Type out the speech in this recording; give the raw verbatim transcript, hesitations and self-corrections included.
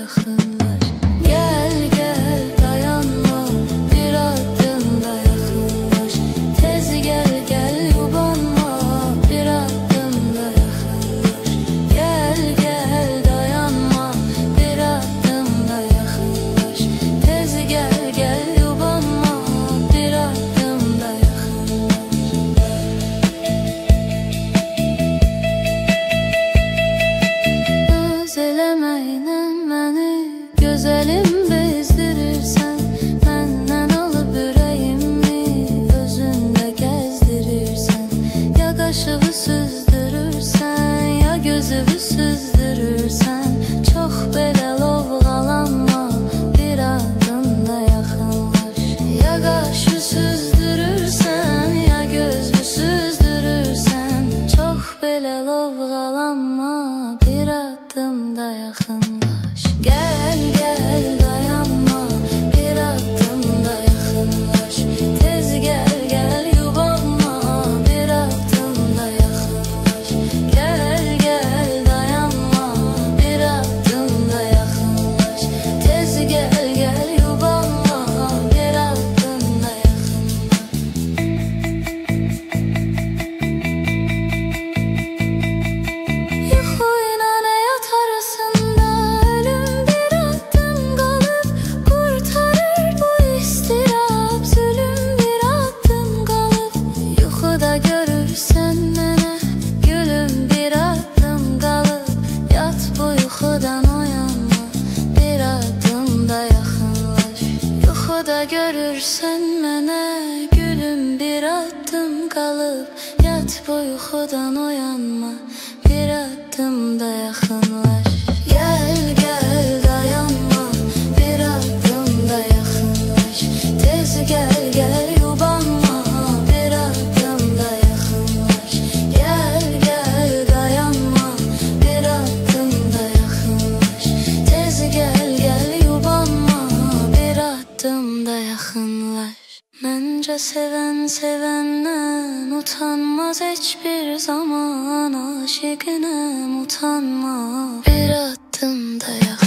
yakınlaş. Gel gel dayanma, bir adım da yakınlaş. Tez gel gel yubanma, bir adım da yakınlaş. Gel gel dayanma, bir adım da yakınlaş. Tez gel gel yubanma, bir adım da yakınlaş. Naz eləməyinən məni gözəlim bezdirirsən. Məndən alıb ürəyimi özündə gəzdirirsən. Ya qaşığı süzdürürsən, ya gözümü süzdürürsən. Çox belə lovğalanma, bir adım da yaxınlaş. Ya qaşı süzdürürsən, ya gözümü süzdürürsən. Çox belə lovğalanma, bir adım da yaxınlaş. Gel gel dayanma, bir adım da yaxınlaş. Tez gel gel yubanma, bir adım da yaxınlaş. Gel gel dayanma, bir adım da yaxınlaş. Tez gel gel yubanma, bir adım da yaxınlaş. Yuxu ilə həyat arasında ölüm bir adım qalıb. Qurtarır bu istirab, zülüm bir adım qalıb. Yuxuda görürsən mənə gülüm, bir adım qalıb. Yat bu yuxudan oyanma, bir adım da yaxınlaş. Yuxuda görürsən mənə gülüm, bir adım qalıb. Yat bu yuxudan oyanma, bir adım da yaxınlaş. Gel gel dayanma, bir adım da yaxınlaş. Tez gel gel yubanma, bir adım da yaxınlaş. Gel gel dayanma, bir adım da yaxınlaş. Tez gel gel yubanma, bir adım da yaxınlaş. Məncə sevən sevəndən utanmaz heç bir zaman. Aşiqinəm utanma, bir adım da yaxınlaş.